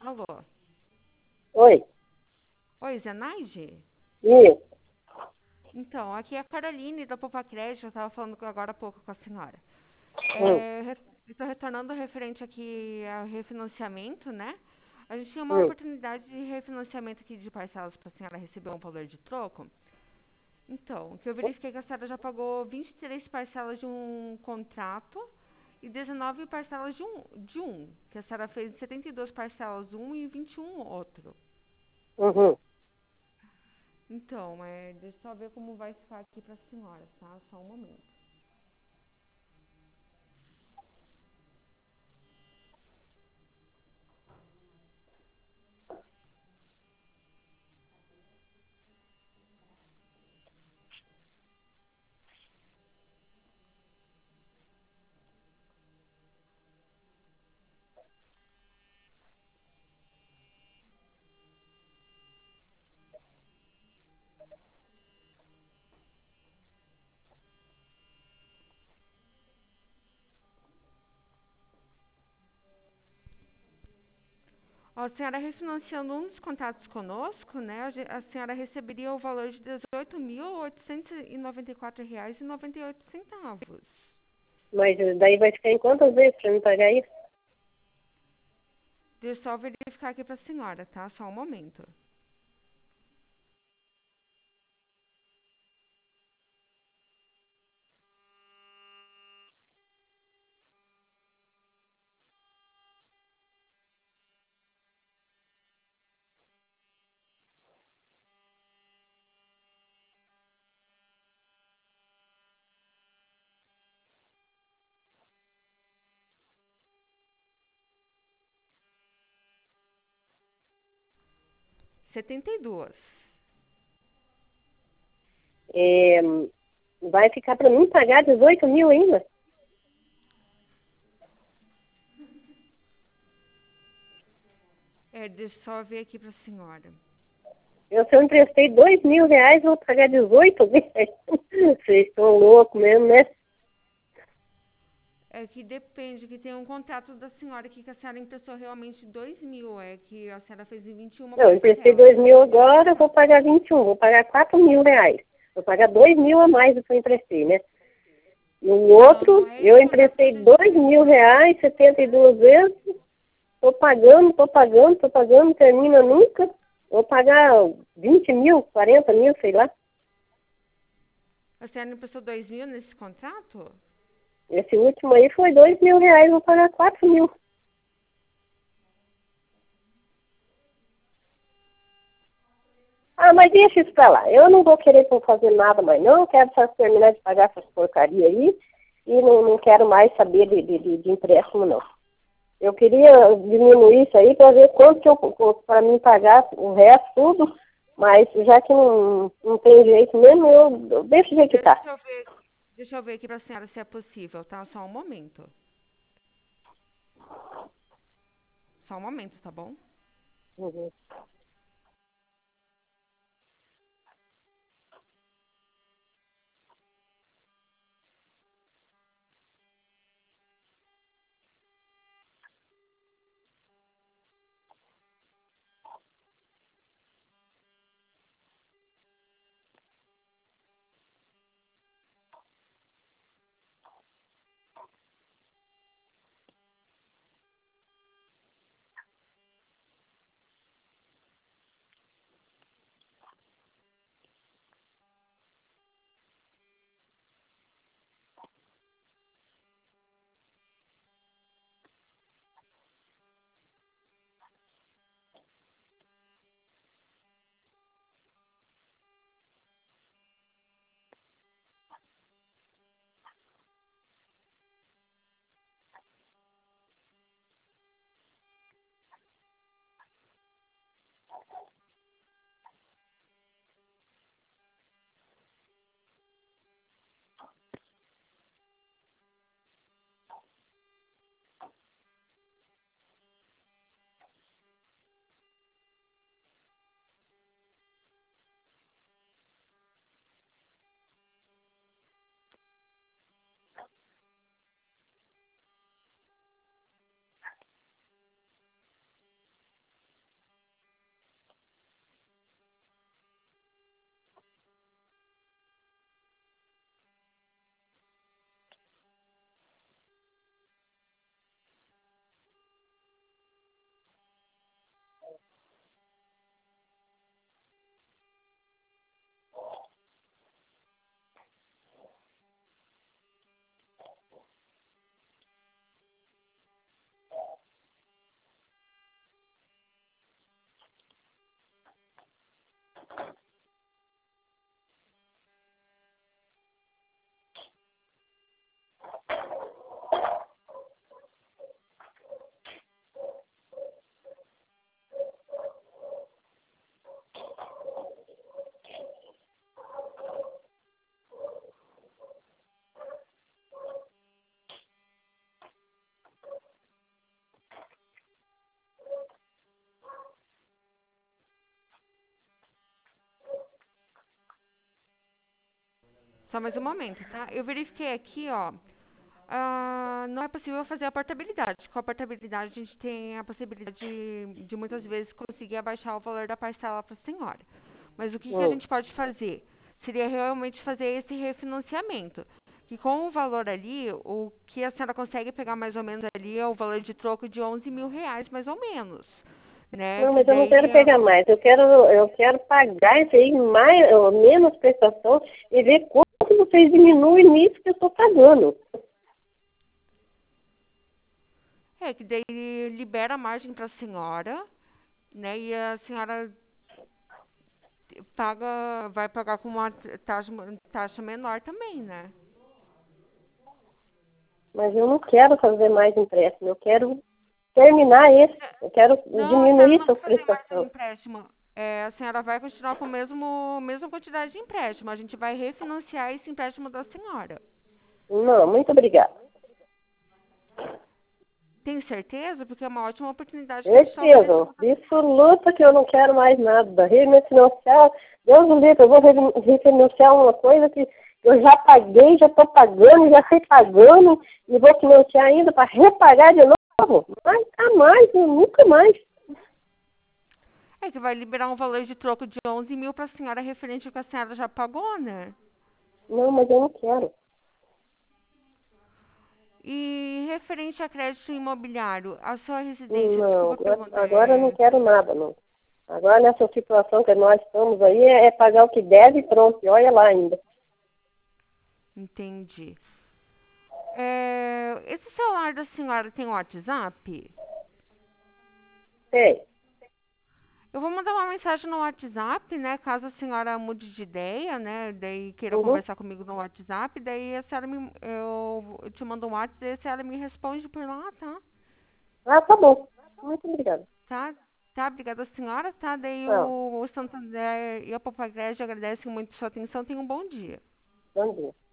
Alô? Oi, Oi, Zenaide? isso. Então, aqui é a Caroline da Poupa Crédito, eu estava falando agora há pouco com a senhora. Hum, Estou retornando referente aqui ao refinanciamento, né? A gente tinha uma hum. oportunidade de refinanciamento aqui de parcelas para a senhora receber um valor de troco. Então, o que eu verifiquei que a senhora já pagou 23 parcelas de um contrato e 19 parcelas de um, que a senhora fez 72 parcelas um e 21 outro. Uhum. Então, deixa eu só ver como vai ficar aqui para a senhora, tá? Só um momento. Ó, a senhora refinanciando um dos contratos conosco, né? A senhora receberia o valor de R$ 18.894,98. Mas daí vai ficar em quantas vezes para me pagar isso? Deixa eu só verificar aqui para a senhora, tá? Só um momento. Setenta e duas. É, vai ficar para mim pagar 18 mil ainda? Deixa eu só ver aqui para a senhora. Se eu emprestei 2 mil reais, vou pagar 18 mil. Vocês estão loucos mesmo, né? É que depende, que tem um contrato da senhora aqui que a senhora emprestou realmente 2.000. É que a senhora fez em 21 Eu emprestei parcelas. 2 mil agora, vou pagar 21, vou pagar 4 mil reais. Vou pagar 2 mil a mais do que eu emprestei, né? No Não, não outro, é eu esse contrato que a emprestei gente 2 mil fechou. reais, 72 vezes. Tô pagando, termina nunca. Vou pagar 20 mil, 40 mil, sei lá. A senhora emprestou 2.000 nesse contrato? Esse último aí foi 2 mil reais, vou pagar 4 mil. Ah, mas deixa isso pra lá. Eu não vou querer fazer nada mais não. Quero só terminar de pagar essas porcarias aí. E não quero mais saber de empréstimo, não. Eu queria diminuir isso aí para ver quanto que para mim pagar o resto tudo. Mas já que não tem jeito mesmo, eu deixo do jeito que tá. Deixa eu ver, deixa eu ver aqui pra senhora se é possível, tá? Só um momento. Só um momento, tá bom? Uhum. Só mais um momento, tá? Eu verifiquei aqui, ó. Não é possível fazer a portabilidade. Com a portabilidade, a gente tem a possibilidade de muitas vezes conseguir abaixar o valor da parcela para a senhora. Mas o que que a Hum. gente pode fazer? Seria realmente fazer esse refinanciamento. Que com o valor ali, o que a senhora consegue pegar mais ou menos ali é o valor de troco de 11 mil reais, mais ou menos. Né? Não, Que mas eu não daí quero pegar mais. Eu quero pagar isso aí, mais, ou menos prestação e ver quanto vocês diminuem nisso que eu estou pagando. que daí libera a margem para a senhora, né? E a senhora vai pagar com uma taxa menor também, né? Mas eu não quero fazer mais empréstimo. Eu quero terminar esse. Eu quero Não, a senhora diminuir não essa vai fazer mais um prestação. empréstimo. A senhora vai continuar com a mesma quantidade de empréstimo. A gente vai refinanciar esse empréstimo da senhora. Não, muito obrigada. Tenho certeza, porque é uma ótima oportunidade que a gente está Certeza, oferecendo. absoluta que eu não quero mais nada. Refinanciar, Deus me livre, eu vou refinanciar uma coisa que eu já paguei, já estou pagando, já fui pagando, e vou financiar ainda para repagar de novo. Mas jamais, nunca mais. É que vai liberar um valor de troco de 11 mil para a senhora referente ao que a senhora já pagou, né? Não, mas eu não quero. E referente a crédito imobiliário, a sua residência, Não, desculpa agora, perguntar, agora eu não quero nada, não. Agora nessa situação que nós estamos aí, é pagar o que deve e pronto. E olha lá ainda. entendi. Esse celular da senhora tem WhatsApp? Sei. Eu vou mandar uma mensagem no WhatsApp, né? Caso a senhora mude de ideia, né? Daí queira Uhum. conversar comigo no WhatsApp, daí a senhora eu te mando um WhatsApp, daí a senhora me responde por lá, tá? Ah, tá bom. Muito obrigada. Tá? Tá, obrigada senhora, tá? Daí Tchau. o Santander e a Papagaio agradecem muito sua atenção. Tenha um bom dia. Bom dia.